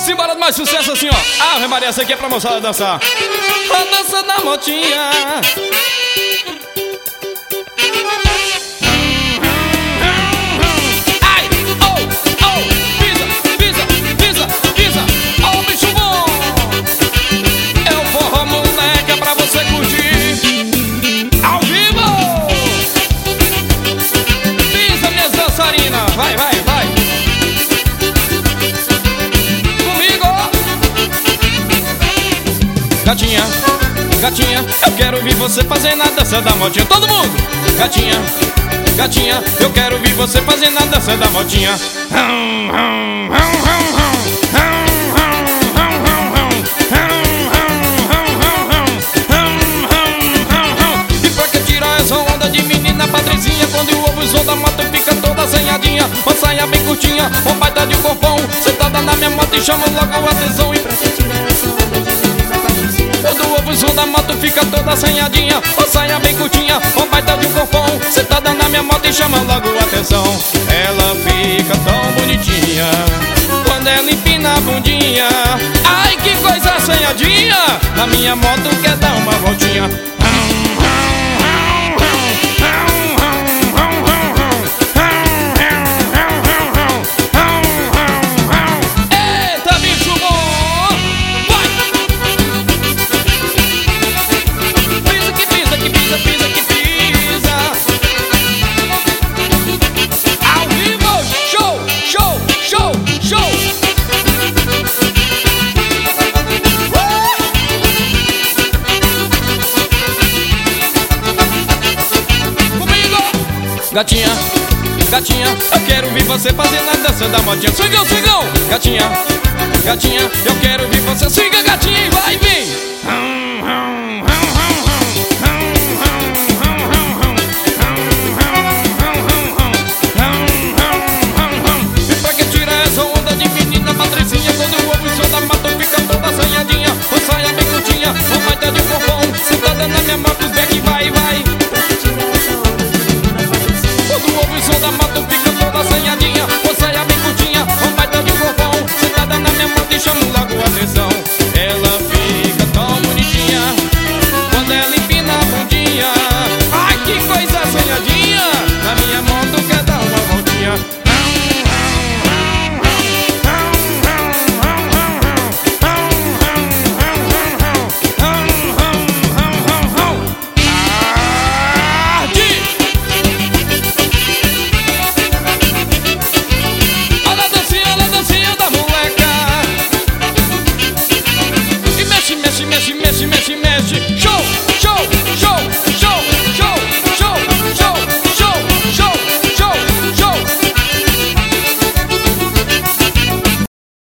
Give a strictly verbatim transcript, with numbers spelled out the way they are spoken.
Simbora mais sucesso assim, ó. Ave Maria, essa aqui é pra moçada dançar. A dança da motinha. Ai, oh, oh, pisa, pisa, pisa, pisa. Oh, bicho bom. É o forró, moleque, é pra você curtir ao vivo. Pisa, minhas dançarinas. Vai, vai, vai. Gatinha, gatinha, eu quero ver você fazendo a dança da motinha. Todo mundo! Gatinha, gatinha, eu quero ver você fazendo a dança da motinha. E pra que tirar essa onda de menina patricinha, quando o ovo usou da moto fica toda assanhadinha, uma saia bem curtinha, uma baita de um corpão, sentada na minha moto e chama logo a atenção. E pra que tirar essa onda de menina patricinha, quando o ovo som da moto fica toda assanhadinha, uma saia bem curtinha, uma baita de um corpão, sentada na minha moto e chama logo a atenção. Ela fica tão bonitinha quando ela empina a bundinha. Ai, que coisa assanhadinha, na minha moto quer dar uma voltinha. Gatinha, gatinha, eu quero ver você fazendo a dança da motinha. Swingão, swingão! Gatinha, gatinha, eu quero ver você. Swinga, gatinha, e vai, vem! E pra que tira essa onda de menina patricinha, quando o ovo e da moto fica toda assanhadinha, uma saia bem curtinha, uma baita de um corpão, sentada na minha moto, back, vai, vai! O som da moto fica toda assanhadinha, uma saia bem curtinha, uma baita de um corpão, sentada na minha moto e chamo logo a atenção. Ela fica tão bonitinha quando ela empina a bundinha. Ai, que coisa assanhadinha, na minha moto quer dar uma voltinha. Mexe, mexe, mexe, mexe, mexe. Show, show, show.